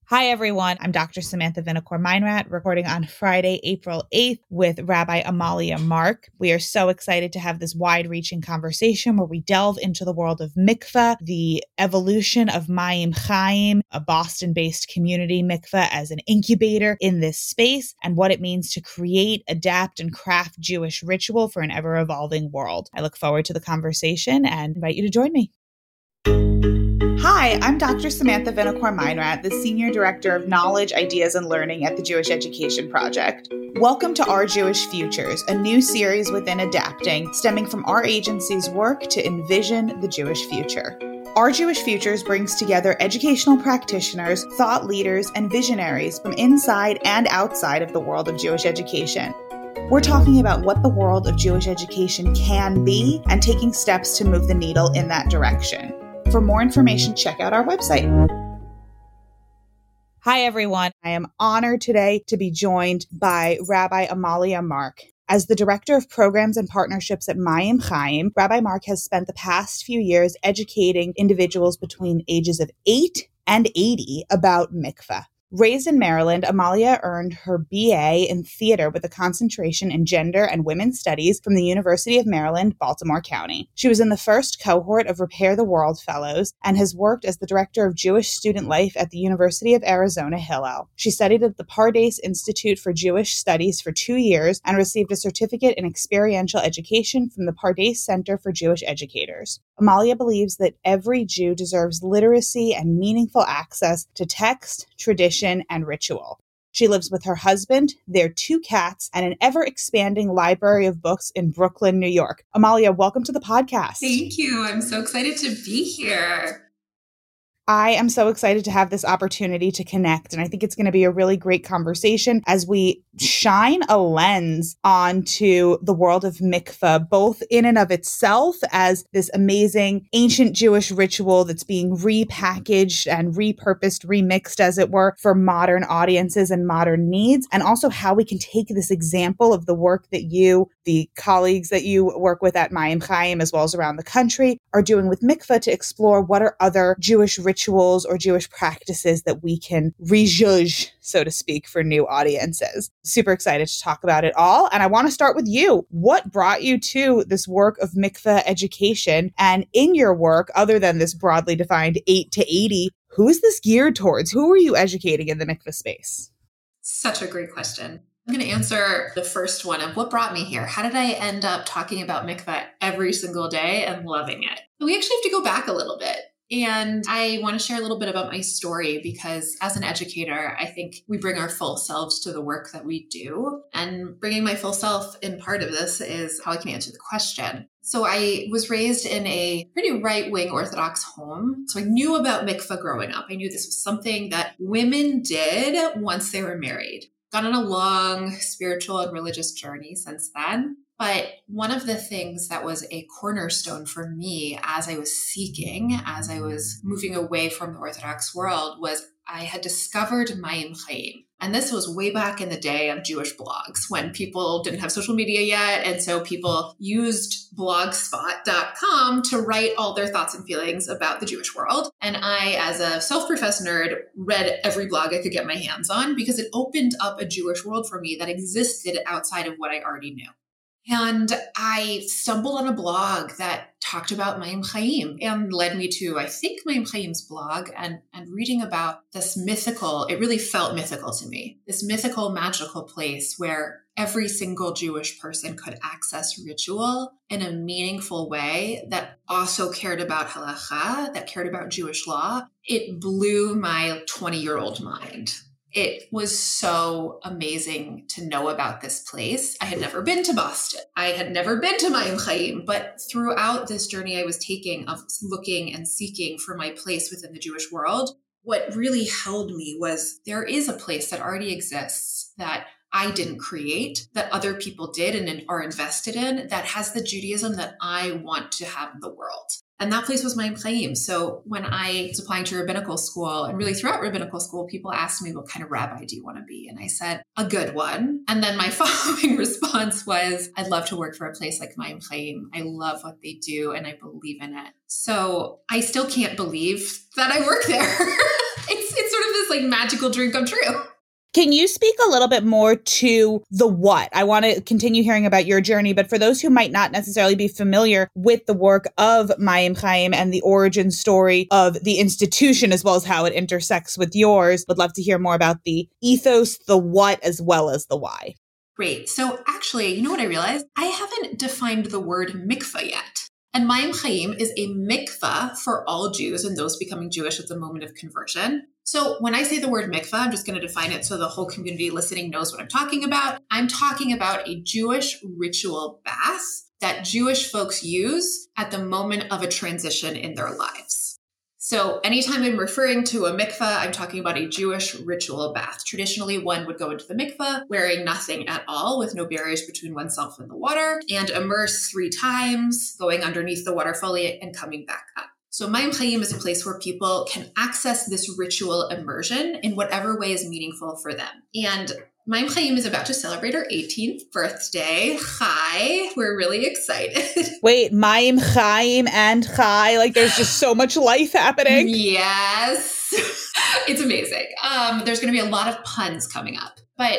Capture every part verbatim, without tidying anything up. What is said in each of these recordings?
Hi, everyone. I'm Doctor Samantha Vinokur-Meinrad, recording on Friday, April eighth with Rabbi Amalia Mark. We are so excited to have this wide-reaching conversation where we delve into the world of mikveh, the evolution of Mayim Chaim, a Boston-based community mikveh as an incubator in this space, and what it means to create, adapt, and craft Jewish ritual for an ever-evolving world. I look forward to the conversation and invite you to join me. Hi, I'm Doctor Samantha Vinokur-Meinrad, the Senior Director of Knowledge, Ideas, and Learning at the Jewish Education Project. Welcome to Our Jewish Futures, a new series within Adapting, stemming from our agency's work to envision the Jewish future. Our Jewish Futures brings together educational practitioners, thought leaders, and visionaries from inside and outside of the world of Jewish education. We're talking about what the world of Jewish education can be and taking steps to move the needle in that direction. For more information, check out our website. Hi, everyone. I am honored today to be joined by Rabbi Amalia Mark. As the Director of Programs and Partnerships at Mayim Chaim, Rabbi Mark has spent the past few years educating individuals between ages of eight and eighty about mikveh. Raised in Maryland, Amalia earned her B A in theater with a concentration in gender and women's studies from the University of Maryland, Baltimore County. She was in the first cohort of Repair the World Fellows and has worked as the director of Jewish student life at the University of Arizona Hillel. She studied at the Pardes Institute for Jewish Studies for two years and received a certificate in experiential education from the Pardes Center for Jewish Educators. Amalia believes that every Jew deserves literacy and meaningful access to text, tradition, and ritual. She lives with her husband, their two cats, and an ever-expanding library of books in Brooklyn, New York. Amalia, welcome to the podcast. Thank you. I'm so excited to be here. I am so excited to have this opportunity to connect, and I think it's going to be a really great conversation as we shine a lens onto the world of mikveh, both in and of itself as this amazing ancient Jewish ritual that's being repackaged and repurposed, remixed, as it were, for modern audiences and modern needs, and also how we can take this example of the work that you, the colleagues that you work with at Mayim Chaim, as well as around the country, are doing with mikveh to explore what are other Jewish rituals or Jewish practices that we can rejudge, so to speak, for new audiences. Super excited to talk about it all. And I want to start with you. What brought you to this work of mikveh education? And in your work, other than this broadly defined eight to eighty, who is this geared towards? Who are you educating in the mikveh space? Such a great question. I'm going to answer the first one of what brought me here. How did I end up talking about mikveh every single day and loving it? We actually have to go back a little bit. And I want to share a little bit about my story because as an educator, I think we bring our full selves to the work that we do. And bringing my full self in part of this is how I can answer the question. So I was raised in a pretty right-wing Orthodox home. So I knew about mikveh growing up. I knew this was something that women did once they were married. Gone on a long spiritual and religious journey since then. But one of the things that was a cornerstone for me as I was seeking, as I was moving away from the Orthodox world, was I had discovered Mayim Chaim. And this was way back in the day of Jewish blogs when people didn't have social media yet. And so people used blogspot dot com to write all their thoughts and feelings about the Jewish world. And I, as a self-professed nerd, read every blog I could get my hands on because it opened up a Jewish world for me that existed outside of what I already knew. And I stumbled on a blog that talked about Mayim Chaim and led me to, I think, Mayim Chaim's blog and, and reading about this mythical, it really felt mythical to me, this mythical, magical place where every single Jewish person could access ritual in a meaningful way that also cared about halacha, that cared about Jewish law. It blew my twenty-year-old mind. It was so amazing to know about this place. I had never been to Boston. I had never been to Mayim Chaim, but throughout this journey I was taking of looking and seeking for my place within the Jewish world, what really held me was there is a place that already exists that I didn't create, that other people did and are invested in, that has the Judaism that I want to have in the world. And that place was Mayim Chaim. So when I was applying to rabbinical school, and really throughout rabbinical school, people asked me, what kind of rabbi do you want to be? And I said, a good one. And then my following response was, I'd love to work for a place like Mayim Chaim. I love what they do and I believe in it. So I still can't believe that I work there. it's, it's sort of this like magical dream come true. Can you speak a little bit more to the what? I want to continue hearing about your journey, but for those who might not necessarily be familiar with the work of Mayim Chaim and the origin story of the institution, as well as how it intersects with yours, would love to hear more about the ethos, the what, as well as the why. Great. So actually, you know what I realized? I haven't defined the word mikvah yet. And Mayim Chaim is a mikvah for all Jews and those becoming Jewish at the moment of conversion. So when I say the word mikvah, I'm just going to define it so the whole community listening knows what I'm talking about. I'm talking about a Jewish ritual bath that Jewish folks use at the moment of a transition in their lives. So anytime I'm referring to a mikvah, I'm talking about a Jewish ritual bath. Traditionally, one would go into the mikvah wearing nothing at all, with no barriers between oneself and the water, and immerse three times, going underneath the water fully and coming back up. So Mayim Chaim is a place where people can access this ritual immersion in whatever way is meaningful for them. And Mayim Chaim is about to celebrate her eighteenth birthday. Hi, we're really excited. Wait, Mayim Chaim and Chai, like there's just so much life happening. Yes, it's amazing. Um, there's going to be a lot of puns coming up, but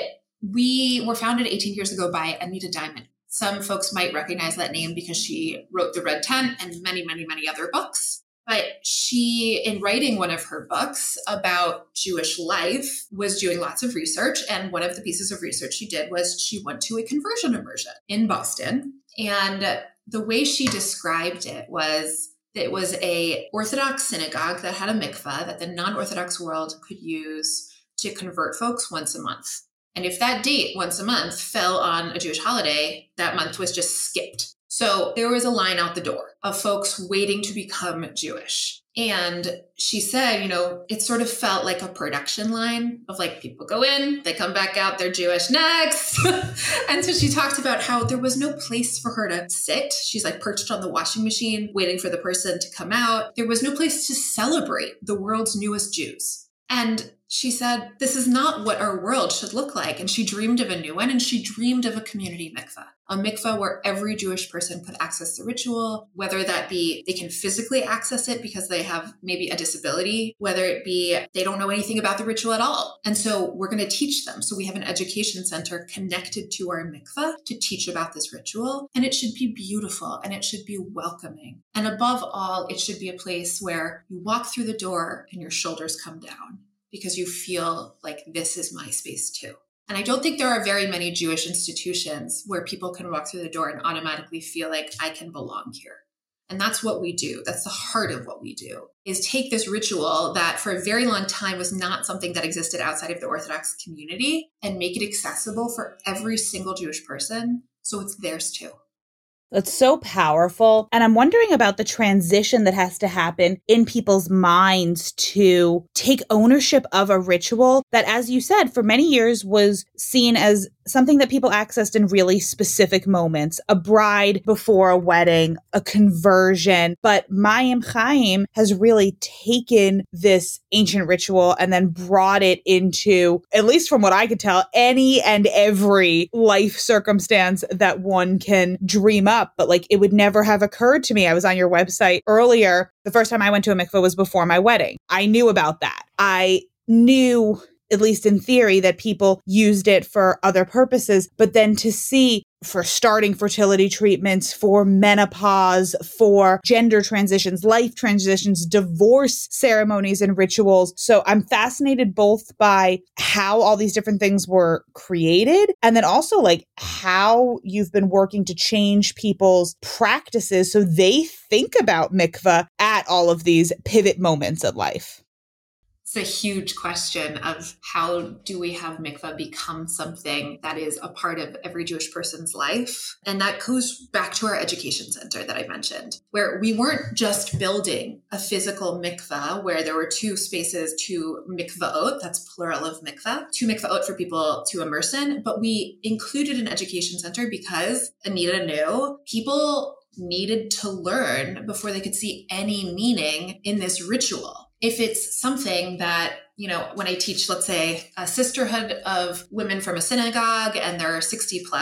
we were founded eighteen years ago by Anita Diamond. Some folks might recognize that name because she wrote The Red Tent and many, many, many other books. But she, in writing one of her books about Jewish life, was doing lots of research. And one of the pieces of research she did was she went to a conversion immersion in Boston. And the way she described it was that it was a Orthodox synagogue that had a mikvah that the non-Orthodox world could use to convert folks once a month. And if that date once a month fell on a Jewish holiday, that month was just skipped. So there was a line out the door of folks waiting to become Jewish. And she said, you know, it sort of felt like a production line of like people go in, they come back out, they're Jewish next. And so she talked about how there was no place for her to sit. She's like perched on the washing machine, waiting for the person to come out. There was no place to celebrate the world's newest Jews. And she said, this is not what our world should look like. And she dreamed of a new one, and she dreamed of a community mikvah, a mikvah where every Jewish person could access the ritual, whether that be they can physically access it because they have maybe a disability, whether it be they don't know anything about the ritual at all. And so we're going to teach them. So we have an education center connected to our mikvah to teach about this ritual. And it should be beautiful and it should be welcoming. And above all, it should be a place where you walk through the door and your shoulders come down, because you feel like this is my space too. And I don't think there are very many Jewish institutions where people can walk through the door and automatically feel like I can belong here. And that's what we do. That's the heart of what we do, is take this ritual that for a very long time was not something that existed outside of the Orthodox community and make it accessible for every single Jewish person so it's theirs too. That's so powerful. And I'm wondering about the transition that has to happen in people's minds to take ownership of a ritual that, as you said, for many years was seen as something that people accessed in really specific moments, a bride before a wedding, a conversion. But Mayim Chaim has really taken this ancient ritual and then brought it into, at least from what I could tell, any and every life circumstance that one can dream up. But like, it would never have occurred to me. I was on your website earlier. The first time I went to a mikveh was before my wedding. I knew about that. I knew, at least in theory, that people used it for other purposes. But then to see for starting fertility treatments, for menopause, for gender transitions, life transitions, divorce ceremonies and rituals. So I'm fascinated both by how all these different things were created, and then also like how you've been working to change people's practices so they think about mikveh at all of these pivot moments in life. It's a huge question of how do we have mikvah become something that is a part of every Jewish person's life? And that goes back to our education center that I mentioned, where we weren't just building a physical mikvah where there were two spaces, two mikvaot, that's plural of mikvah, two mikvaot for people to immerse in, but we included an education center because Anita knew people needed to learn before they could see any meaning in this ritual. If it's something that, you know, when I teach, let's say, a sisterhood of women from a synagogue and they're sixty plus,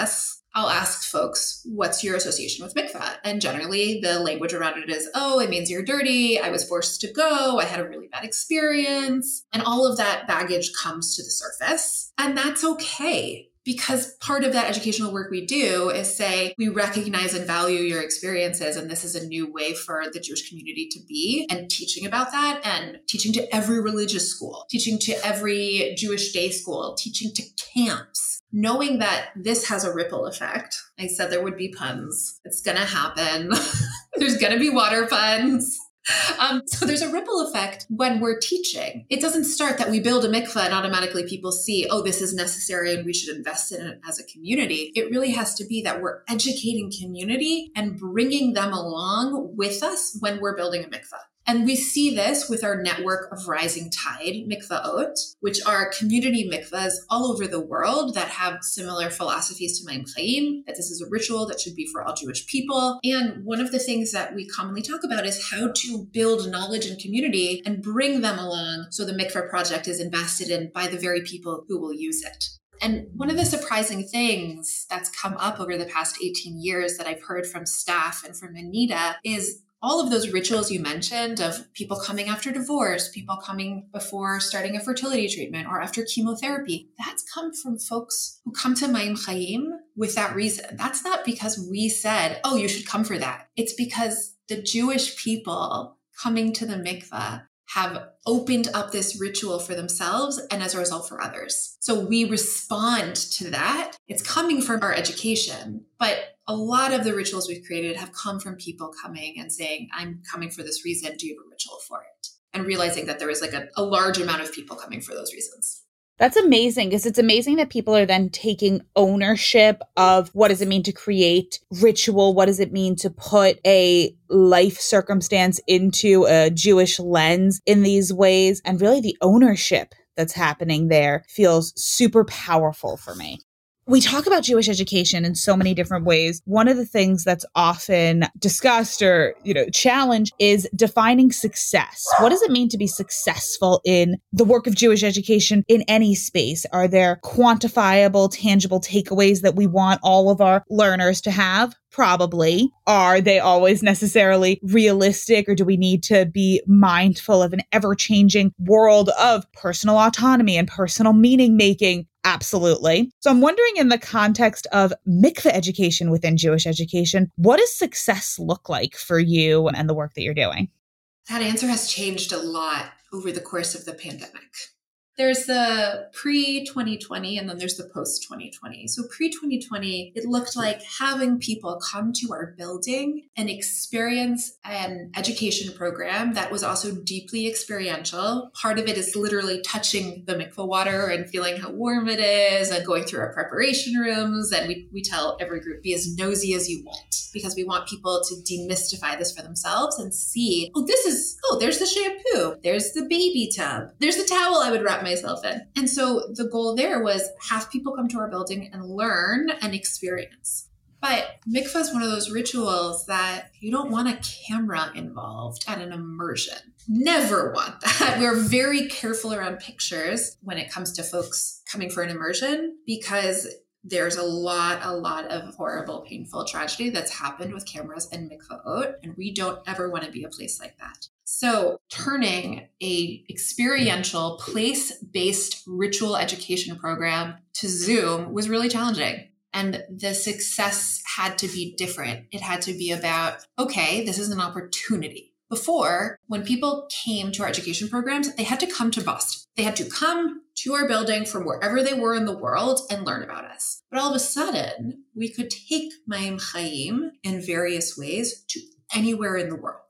I'll ask folks, what's your association with mikvah? And generally the language around it is, oh, it means you're dirty. I was forced to go. I had a really bad experience. And all of that baggage comes to the surface. And that's okay. Because part of that educational work we do is say, we recognize and value your experiences, and this is a new way for the Jewish community to be, and teaching about that, and teaching to every religious school, teaching to every Jewish day school, teaching to camps, knowing that this has a ripple effect. I said there would be puns. It's going to happen. There's going to be water puns. Um, so there's a ripple effect when we're teaching. It doesn't start that we build a mikvah and automatically people see, oh, this is necessary and we should invest in it as a community. It really has to be that we're educating community and bringing them along with us when we're building a mikvah. And we see this with our network of Rising Tide Mikvaot, which are community mikvahs all over the world that have similar philosophies to Mayim Chaim, that this is a ritual that should be for all Jewish people. And one of the things that we commonly talk about is how to build knowledge and community and bring them along so the mikvah project is invested in by the very people who will use it. And one of the surprising things that's come up over the past eighteen years that I've heard from staff and from Anita is all of those rituals you mentioned of people coming after divorce, people coming before starting a fertility treatment or after chemotherapy, that's come from folks who come to Mayim Chaim with that reason. That's not because we said, oh, you should come for that. It's because the Jewish people coming to the mikvah have opened up this ritual for themselves and as a result for others. So we respond to that. It's coming from our education, but a lot of the rituals we've created have come from people coming and saying, I'm coming for this reason. Do you have a ritual for it? And realizing that there is like a, a large amount of people coming for those reasons. That's amazing, because it's amazing that people are then taking ownership of what does it mean to create ritual? What does it mean to put a life circumstance into a Jewish lens in these ways? And really the ownership that's happening there feels super powerful for me. We talk about Jewish education in so many different ways. One of the things that's often discussed or, you know, challenged is defining success. What does it mean to be successful in the work of Jewish education in any space? Are there quantifiable, tangible takeaways that we want all of our learners to have? Probably. Are they always necessarily realistic, or do we need to be mindful of an ever-changing world of personal autonomy and personal meaning making? Absolutely. So I'm wondering, in the context of mikveh education within Jewish education, what does success look like for you and the work that you're doing? That answer has changed a lot over the course of the pandemic. There's the pre twenty twenty and then there's the post twenty twenty. So pre twenty twenty, it looked like having people come to our building and experience an education program that was also deeply experiential. Part of it is literally touching the mikveh water and feeling how warm it is and going through our preparation rooms. And we, we tell every group, be as nosy as you want, because we want people to demystify this for themselves and see, oh, this is, oh, there's the shampoo. There's the baby tub. There's the towel I would wrap my myself in. And so the goal there was have people come to our building and learn and experience. But mikvah is one of those rituals that you don't want a camera involved at an immersion. Never want that. We're very careful around pictures when it comes to folks coming for an immersion, because there's a lot, a lot of horrible, painful tragedy that's happened with cameras and mikvaot, and we don't ever want to be a place like that. So turning a experiential, place-based ritual education program to Zoom was really challenging. And the success had to be different. It had to be about, okay, this is an opportunity. Before, when people came to our education programs, they had to come to Boston. They had to come to our building from wherever they were in the world and learn about us. But all of a sudden, we could take Mayim Chaim in various ways to anywhere in the world.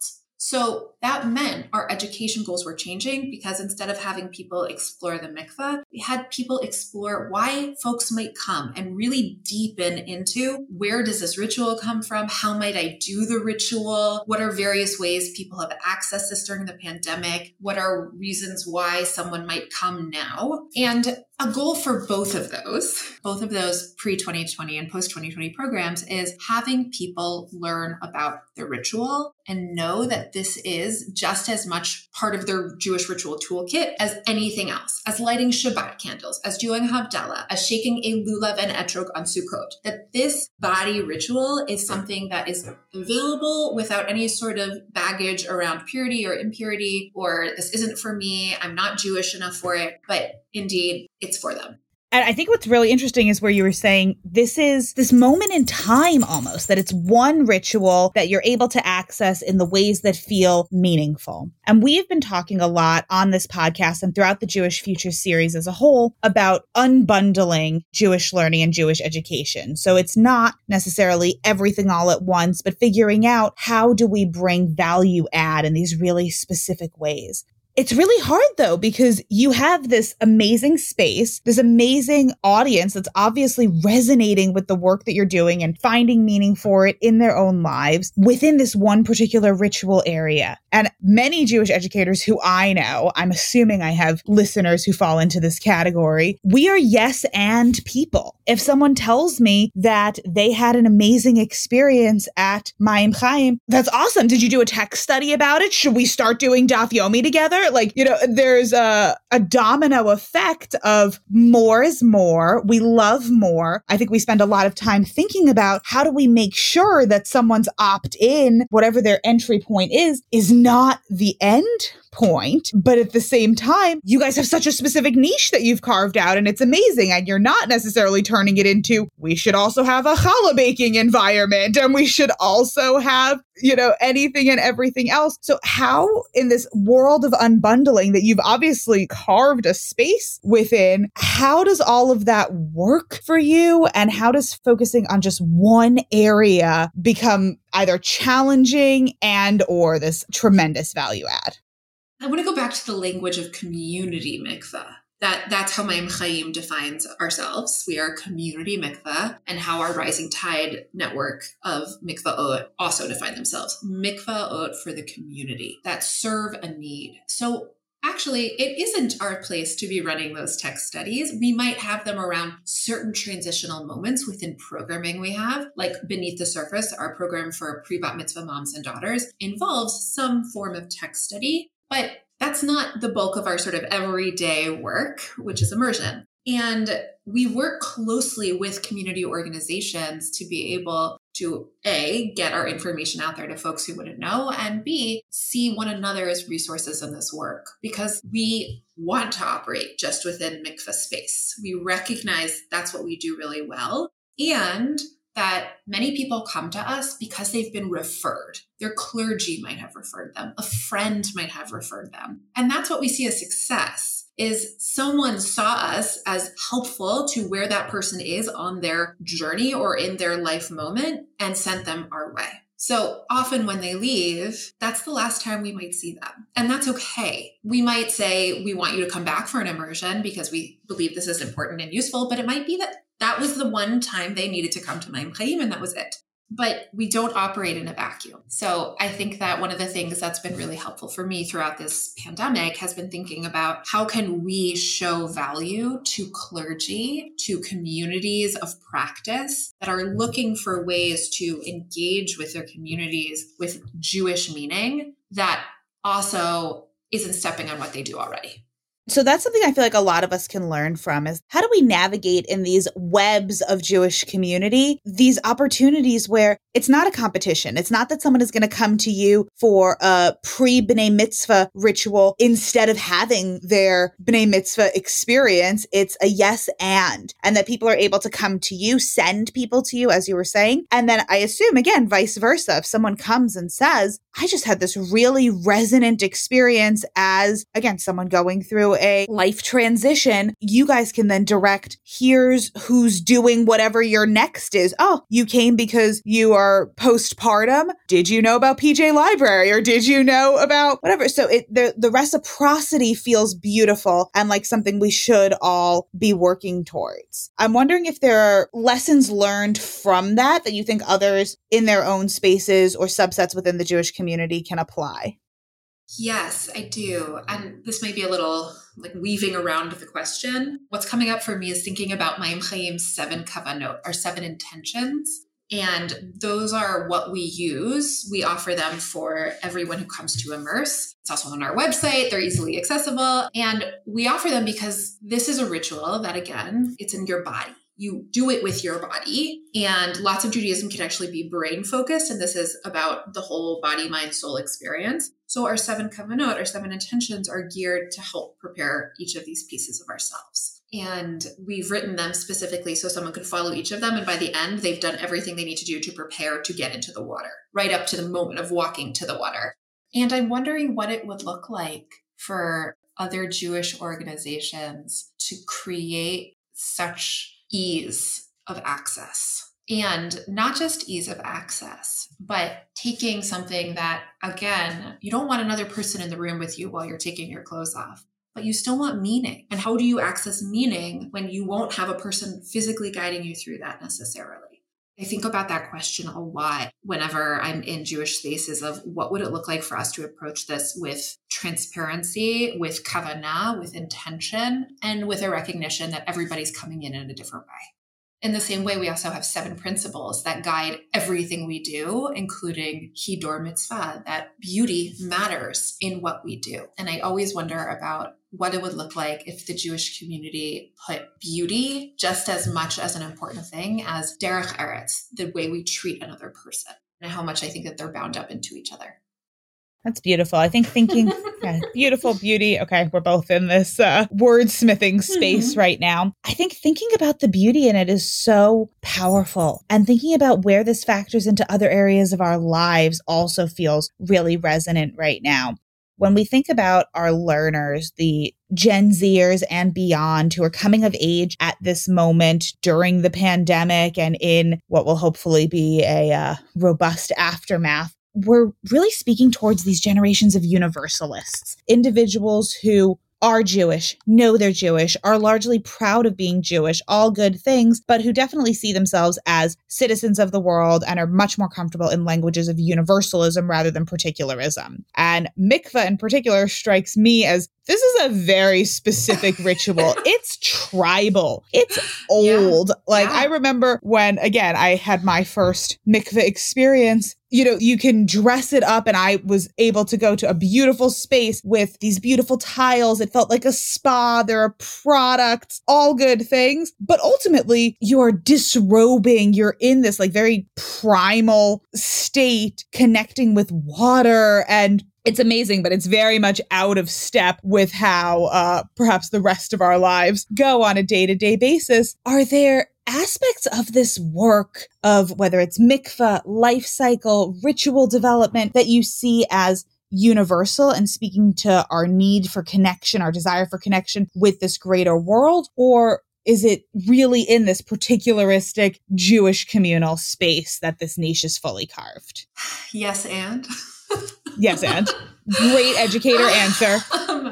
So that meant our education goals were changing, because instead of having people explore the mikvah, we had people explore why folks might come and really deepen into, where does this ritual come from? How might I do the ritual? What are various ways people have accessed this during the pandemic? What are reasons why someone might come now? And A goal for both of those, both of those pre twenty twenty and post twenty twenty programs is having people learn about the ritual and know that this is just as much part of their Jewish ritual toolkit as anything else, as lighting Shabbat candles, as doing Havdalah, as shaking a lulav and etrog on Sukkot, that this body ritual is something that is available without any sort of baggage around purity or impurity, or this isn't for me, I'm not Jewish enough for it, but indeed, it's for them. And I think what's really interesting is where you were saying this is this moment in time almost, that it's one ritual that you're able to access in the ways that feel meaningful. And we've been talking a lot on this podcast and throughout the Jewish Future series as a whole about unbundling Jewish learning and Jewish education. So it's not necessarily everything all at once, but figuring out how do we bring value add in these really specific ways. It's really hard, though, because you have this amazing space, this amazing audience that's obviously resonating with the work that you're doing and finding meaning for it in their own lives within this one particular ritual area. And many Jewish educators who I know, I'm assuming I have listeners who fall into this category, we are yes and people. If someone tells me that they had an amazing experience at Mayim Chaim, that's awesome. Did you do a tech study about it? Should we start doing Daf Yomi together? Like, you know, there's a, a domino effect of more is more. We love more. I think we spend a lot of time thinking about how do we make sure that someone's opt-in, whatever their entry point is, is not the end point. But at the same time, you guys have such a specific niche that you've carved out and it's amazing. And you're not necessarily turning it into, we should also have a challah baking environment and we should also have, you know, anything and everything else. So how in this world of unbundling that you've obviously carved a space within, how does all of that work for you? And how does focusing on just one area become either challenging and or this tremendous value add? I want to go back to the language of community mikveh. That, that's how Mayim Chaim defines ourselves. We are a community mikveh, and how our Rising Tide network of mikvaot also define themselves. Mikvaot for the community that serve a need. So actually, it isn't our place to be running those tech studies. We might have them around certain transitional moments within programming we have, like Beneath the Surface, our program for pre-bat mitzvah moms and daughters, involves some form of tech study. But that's not the bulk of our sort of everyday work, which is immersion. And we work closely with community organizations to be able to, A, get our information out there to folks who wouldn't know, and B, see one another as resources in this work, because we want to operate just within mikveh space. We recognize that's what we do really well. And that many people come to us because they've been referred. Their clergy might have referred them. A friend might have referred them. And that's what we see as success, is someone saw us as helpful to where that person is on their journey or in their life moment and sent them our way. So often when they leave, that's the last time we might see them. And that's okay. We might say, we want you to come back for an immersion because we believe this is important and useful, but it might be that that was the one time they needed to come to Mayim Chaim and that was it. But we don't operate in a vacuum. So I think that one of the things that's been really helpful for me throughout this pandemic has been thinking about how can we show value to clergy, to communities of practice that are looking for ways to engage with their communities with Jewish meaning that also isn't stepping on what they do already. So that's something I feel like a lot of us can learn from is how do we navigate in these webs of Jewish community, these opportunities where it's not a competition. It's not that someone is going to come to you for a pre-B'nai Mitzvah ritual instead of having their B'nai Mitzvah experience. It's a yes and, and that people are able to come to you, send people to you, as you were saying. And then I assume, again, vice versa. If someone comes and says, I just had this really resonant experience as, again, someone going through a life transition, you guys can then direct, here's who's doing whatever your next is. Oh, you came because you are postpartum. Did you know about P J Library or did you know about whatever? So it, the, the reciprocity feels beautiful and like something we should all be working towards. I'm wondering if there are lessons learned from that that you think others in their own spaces or subsets within the Jewish community can apply. Yes, I do. And this might be a little like weaving around the question, what's coming up for me is thinking about Mayim Chayim's seven kavanot, or seven intentions. And those are what we use. We offer them for everyone who comes to immerse. It's also on our website. They're easily accessible. And we offer them because this is a ritual that, again, it's in your body. You do it with your body. And lots of Judaism can actually be brain focused. And this is about the whole body, mind, soul experience. So our seven kavanot, our seven intentions, are geared to help prepare each of these pieces of ourselves. And we've written them specifically so someone could follow each of them. And by the end, they've done everything they need to do to prepare to get into the water, right up to the moment of walking to the water. And I'm wondering what it would look like for other Jewish organizations to create such ease of access. And not just ease of access, but taking something that, again, you don't want another person in the room with you while you're taking your clothes off, but you still want meaning. And how do you access meaning when you won't have a person physically guiding you through that necessarily? I think about that question a lot whenever I'm in Jewish spaces of what would it look like for us to approach this with transparency, with kavanah, with intention, and with a recognition that everybody's coming in in a different way. In the same way, we also have seven principles that guide everything we do, including Hidor Mitzvah, that beauty matters in what we do. And I always wonder about what it would look like if the Jewish community put beauty just as much as an important thing as derech eretz, the way we treat another person, and how much I think that they're bound up into each other. That's beautiful. I think thinking, yeah, beautiful beauty. Okay, we're both in this uh, wordsmithing space mm-hmm. right now. I think thinking about the beauty in it is so powerful. And thinking about where this factors into other areas of our lives also feels really resonant right now. When we think about our learners, the Gen Zers and beyond who are coming of age at this moment during the pandemic and in what will hopefully be a uh, robust aftermath, we're really speaking towards these generations of universalists, individuals who are Jewish, know they're Jewish, are largely proud of being Jewish, all good things, but who definitely see themselves as citizens of the world and are much more comfortable in languages of universalism rather than particularism. And mikveh in particular strikes me as this is a very specific ritual. It's tribal. It's old. Yeah. Like yeah. I remember when, again, I had my first mikveh experience. You know, you can dress it up, and I was able to go to a beautiful space with these beautiful tiles. It felt like a spa. There are products, all good things. But ultimately, you are disrobing. You're in this like very primal state, connecting with water, and it's amazing, but it's very much out of step with how uh, perhaps the rest of our lives go on a day-to-day basis. Are there aspects of this work of whether it's mikveh, life cycle, ritual development that you see as universal and speaking to our need for connection, our desire for connection with this greater world? Or is it really in this particularistic Jewish communal space that this niche is fully carved? Yes, and... Yes, and great educator answer. Um,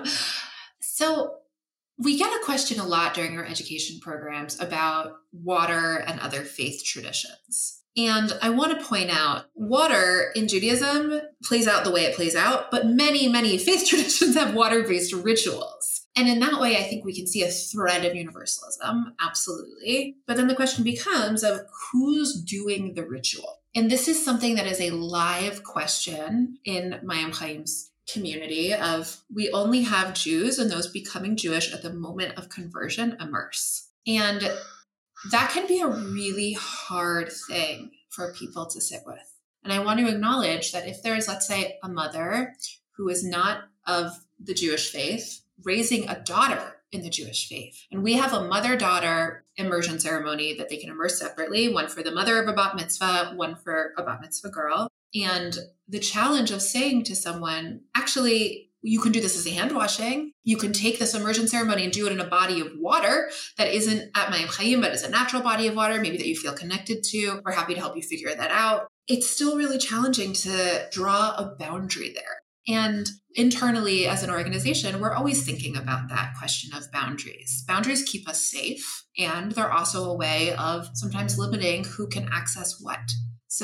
so we get a question a lot during our education programs about water and other faith traditions. And I want to point out, water in Judaism plays out the way it plays out, but many, many faith traditions have water-based rituals. And in that way, I think we can see a thread of universalism, absolutely. But then the question becomes of who's doing the ritual? And this is something that is a live question in Mayim Chayim's community of we only have Jews and those becoming Jewish at the moment of conversion immerse. And that can be a really hard thing for people to sit with. And I want to acknowledge that if there is, let's say, a mother who is not of the Jewish faith, raising a daughter in the Jewish faith. And we have a mother-daughter immersion ceremony that they can immerse separately, one for the mother of a bat mitzvah, one for a bat mitzvah girl. And the challenge of saying to someone, actually, you can do this as a hand washing. You can take this immersion ceremony and do it in a body of water that isn't at Mayim Chayim, but is a natural body of water, maybe that you feel connected to. We're happy to help you figure that out. It's still really challenging to draw a boundary there. And internally as an organization, we're always thinking about that question of boundaries. Boundaries keep us safe, and they're also a way of sometimes limiting who can access what. So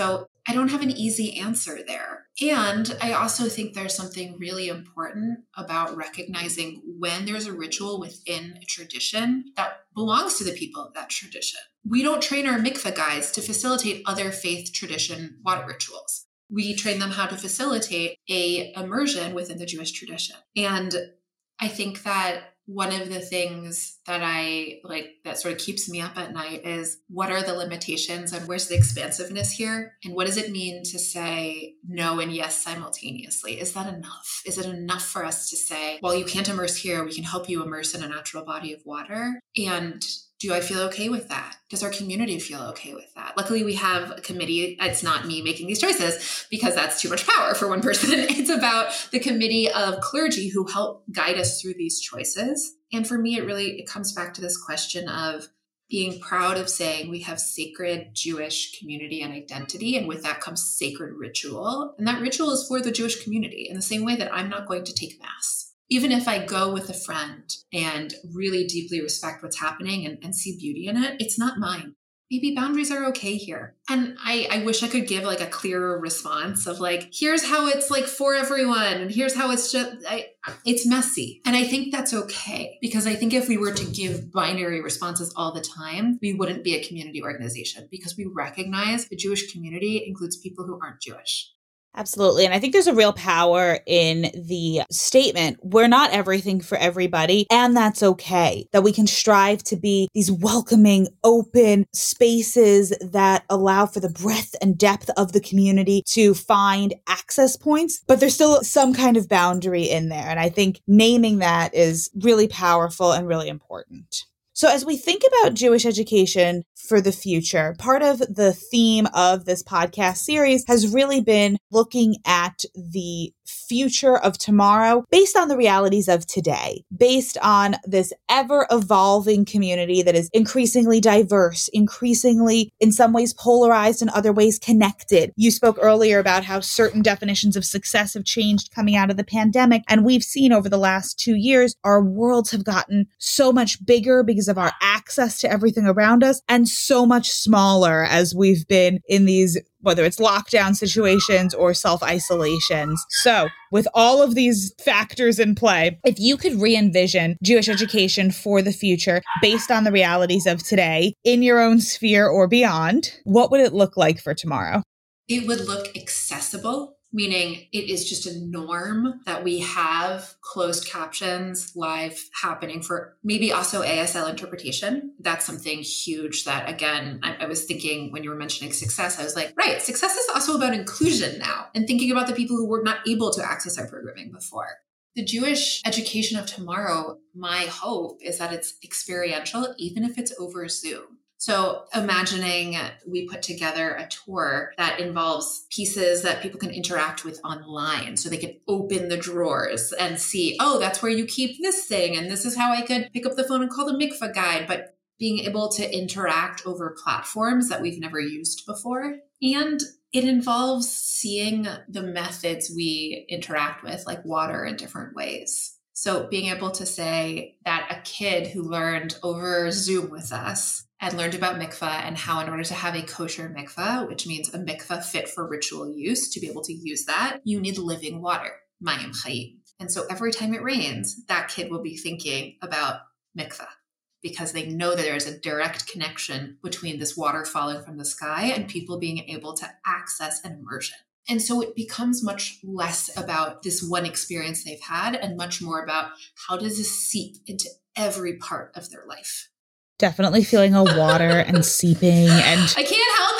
I don't have an easy answer there. And I also think there's something really important about recognizing when there's a ritual within a tradition that belongs to the people of that tradition. We don't train our mikveh guides to facilitate other faith tradition water rituals. We train them how to facilitate a immersion within the Jewish tradition. And I think that one of the things that I like that sort of keeps me up at night is what are the limitations and where's the expansiveness here? And what does it mean to say no and yes simultaneously? Is that enough? Is it enough for us to say, well, you can't immerse here, we can help you immerse in a natural body of water? And do I feel okay with that? Does our community feel okay with that? Luckily, we have a committee. It's not me making these choices because that's too much power for one person. It's about the committee of clergy who help guide us through these choices. And for me, it really, it comes back to this question of being proud of saying we have sacred Jewish community and identity. And with that comes sacred ritual. And that ritual is for the Jewish community in the same way that I'm not going to take Mass. Even if I go with a friend and really deeply respect what's happening and, and see beauty in it, it's not mine. Maybe boundaries are okay here. And I, I wish I could give like a clearer response of like, here's how it's like for everyone. And here's how it's just, I, it's messy. And I think that's okay. Because I think if we were to give binary responses all the time, we wouldn't be a community organization because we recognize the Jewish community includes people who aren't Jewish. Absolutely. And I think there's a real power in the statement, we're not everything for everybody, and that's okay. That we can strive to be these welcoming, open spaces that allow for the breadth and depth of the community to find access points, but there's still some kind of boundary in there. And I think naming that is really powerful and really important. So as we think about Jewish education for the future, part of the theme of this podcast series has really been looking at the future of tomorrow based on the realities of today, based on this ever-evolving community that is increasingly diverse, increasingly, in some ways, polarized, in other ways, connected. You spoke earlier about how certain definitions of success have changed coming out of the pandemic, and we've seen over the last two years, our worlds have gotten so much bigger because of our access to everything around us, and so much smaller as we've been in these, whether it's lockdown situations or self-isolations. So with all of these factors in play, if you could re-envision Jewish education for the future based on the realities of today in your own sphere or beyond, what would it look like for tomorrow? It would look accessible, meaning it is just a norm that we have closed captions live happening for maybe also A S L interpretation. That's something huge that, again, I, I was thinking when you were mentioning success, I was like, right, success is also about inclusion now and thinking about the people who were not able to access our programming before. The Jewish education of tomorrow, my hope is that it's experiential, even if it's over Zoom. So imagining we put together a tour that involves pieces that people can interact with online. So they can open the drawers and see, oh, that's where you keep this thing. And this is how I could pick up the phone and call the mikveh guide. But being able to interact over platforms that we've never used before. And it involves seeing the methods we interact with, like water, in different ways. So being able to say that a kid who learned over Zoom with us and learned about mikveh and how in order to have a kosher mikveh, which means a mikveh fit for ritual use, to be able to use that, you need living water, mayim chayim. And so every time it rains, that kid will be thinking about mikveh because they know that there is a direct connection between this water falling from the sky and people being able to access an immersion. And so it becomes much less about this one experience they've had and much more about how does this seep into every part of their life. Definitely feeling a water and seeping. And I can't help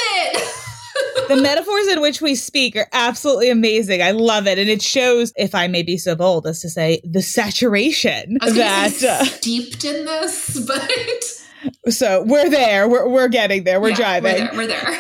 it. The metaphors in which we speak are absolutely amazing. I love it. And it shows, if I may be so bold as to say, the saturation that uh, steeped in this, but so we're there. We're we're getting there. We're yeah, driving. We're there. We're there.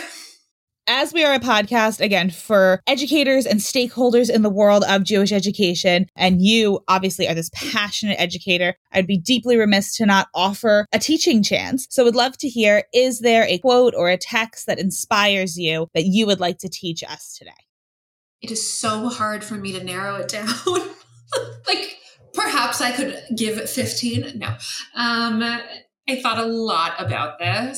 As we are a podcast, again, for educators and stakeholders in the world of Jewish education, and you obviously are this passionate educator, I'd be deeply remiss to not offer a teaching chance. So would love to hear, is there a quote or a text that inspires you that you would like to teach us today? It is so hard for me to narrow it down. Like, perhaps I could give fifteen. No. Um, I thought a lot about this.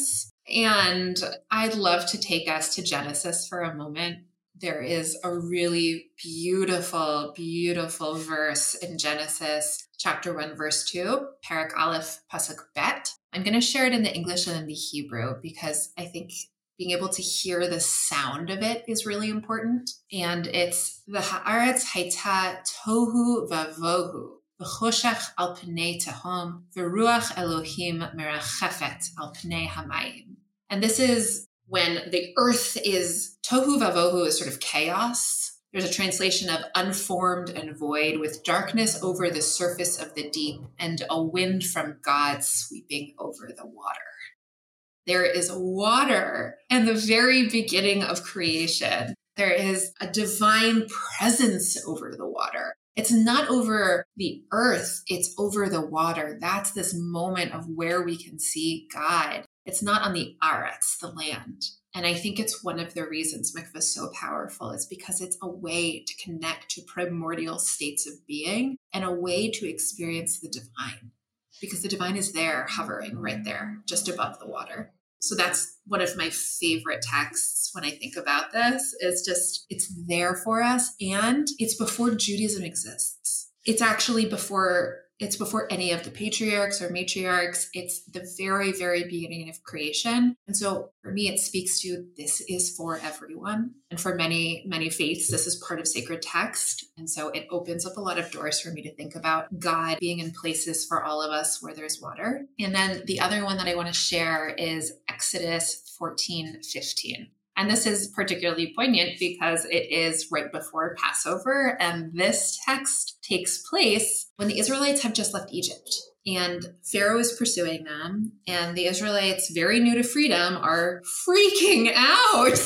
And I'd love to take us to Genesis for a moment. There is a really beautiful, beautiful verse in Genesis chapter one, verse two, Parak Aleph Pasuk Bet. I'm going to share it in the English and in the Hebrew because I think being able to hear the sound of it is really important. And it's V'ha'aretz haita tohu vavohu, v'choshech al pnei tehom, v'ruach Elohim merachefet al pnei hamayim. And this is when the earth is, tohu vavohu is sort of chaos. There's a translation of unformed and void, with darkness over the surface of the deep and a wind from God sweeping over the water. There is water in the very beginning of creation. There is a divine presence over the water. It's not over the earth, it's over the water. That's this moment of where we can see God. It's not on the aretz, the land. And I think it's one of the reasons mikvah is so powerful is because it's a way to connect to primordial states of being and a way to experience the divine. Because the divine is there, hovering right there, just above the water. So that's one of my favorite texts when I think about this, is just, it's there for us. And it's before Judaism exists. It's actually before, it's before any of the patriarchs or matriarchs. It's the very, very beginning of creation. And so for me, it speaks to, this is for everyone. And for many, many faiths, this is part of sacred text. And so it opens up a lot of doors for me to think about God being in places for all of us where there's water. And then the other one that I want to share is Exodus fourteen fifteen. And this is particularly poignant because it is right before Passover. And this text takes place when the Israelites have just left Egypt. And Pharaoh is pursuing them. And the Israelites, very new to freedom, are freaking out.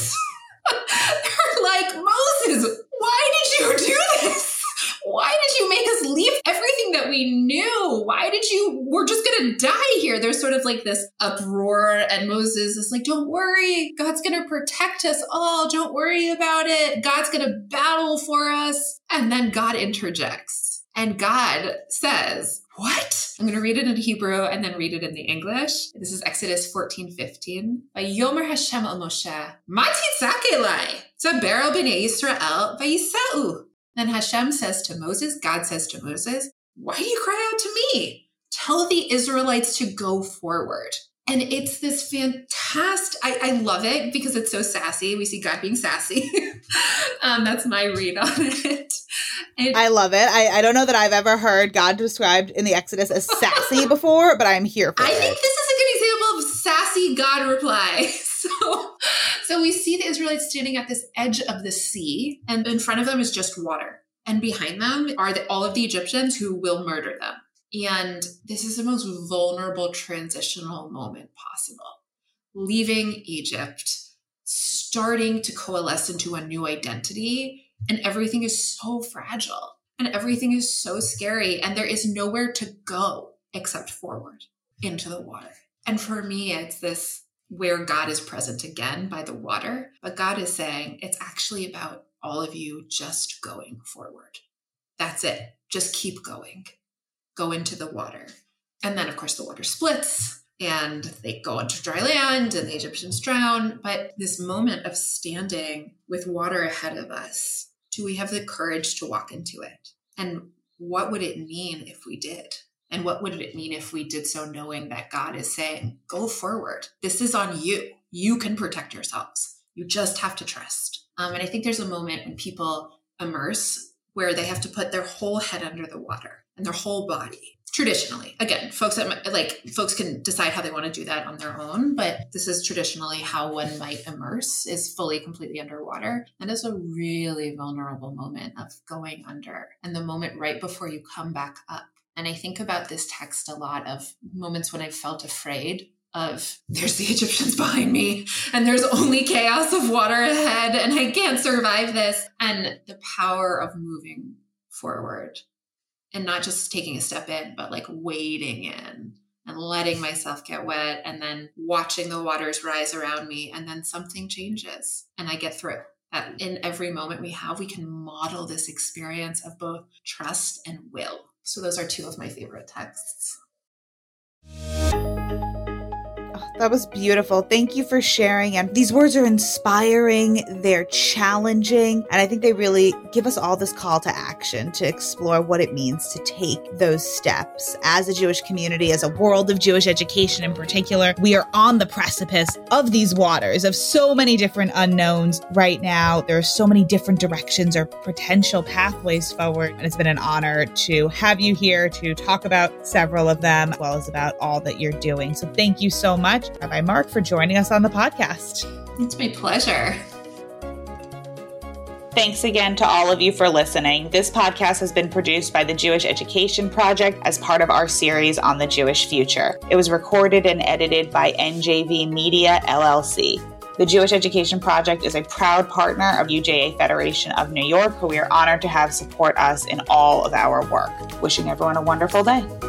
They're like, Moses, why did you do this? Why did you make us leave everything that we knew? Why did you, we're just going to die here. There's sort of like this uproar, and Moses is like, don't worry. God's going to protect us all. Don't worry about it. God's going to battle for us. And then God interjects and God says, what? I'm going to read it in Hebrew and then read it in the English. This is Exodus fourteen fifteen. Vayomer Hashem el Moshe, ma titzak elai, zaber el bnei Yisrael vayisa'u. Then Hashem says to Moses, God says to Moses, why do you cry out to me? Tell the Israelites to go forward. And it's this fantastic, I, I love it because it's so sassy. We see God being sassy. um, that's my read on it. And I love it. I, I don't know that I've ever heard God described in the Exodus as sassy before, but I'm here for I it. I think this is a good example of sassy God reply. So, so we see the Israelites standing at this edge of the sea, and in front of them is just water. And behind them are the, all of the Egyptians who will murder them. And this is the most vulnerable transitional moment possible. Leaving Egypt, starting to coalesce into a new identity, and everything is so fragile, and everything is so scary, and there is nowhere to go except forward into the water. And for me, it's this where God is present again by the water, but God is saying it's actually about all of you just going forward. That's it. Just keep going. Go into the water. And then, of course, the water splits and they go into dry land and the Egyptians drown. But this moment of standing with water ahead of us, do we have the courage to walk into it? And what would it mean if we did? And what would it mean if we did so knowing that God is saying, go forward. This is on you. You can protect yourselves. You just have to trust. Um, and I think there's a moment when people immerse where they have to put their whole head under the water and their whole body. Traditionally, again, folks that like folks can decide how they want to do that on their own, but this is traditionally how one might immerse, is fully, completely underwater. And it's a really vulnerable moment of going under, and the moment right before you come back up. And I think about this text a lot of moments when I felt afraid of, there's the Egyptians behind me and there's only chaos of water ahead and I can't survive this. And the power of moving forward and not just taking a step in, but like wading in and letting myself get wet and then watching the waters rise around me. And then something changes and I get through. That in every moment we have, we can model this experience of both trust and will. So those are two of my favorite texts. That was beautiful. Thank you for sharing. And these words are inspiring, they're challenging, and I think they really give us all this call to action to explore what it means to take those steps. As a Jewish community, as a world of Jewish education in particular, we are on the precipice of these waters, of so many different unknowns right now. There are so many different directions or potential pathways forward, and it's been an honor to have you here to talk about several of them, as well as about all that you're doing. So thank you so much, Rabbi Mark, for joining us on the podcast. It's my pleasure. Thanks again to all of you for listening. This podcast has been produced by the Jewish Education Project as part of our series on the Jewish future. It was recorded and edited by N J V Media, L L C. The Jewish Education Project is a proud partner of U J A Federation of New York, who we are honored to have support us in all of our work. Wishing everyone a wonderful day.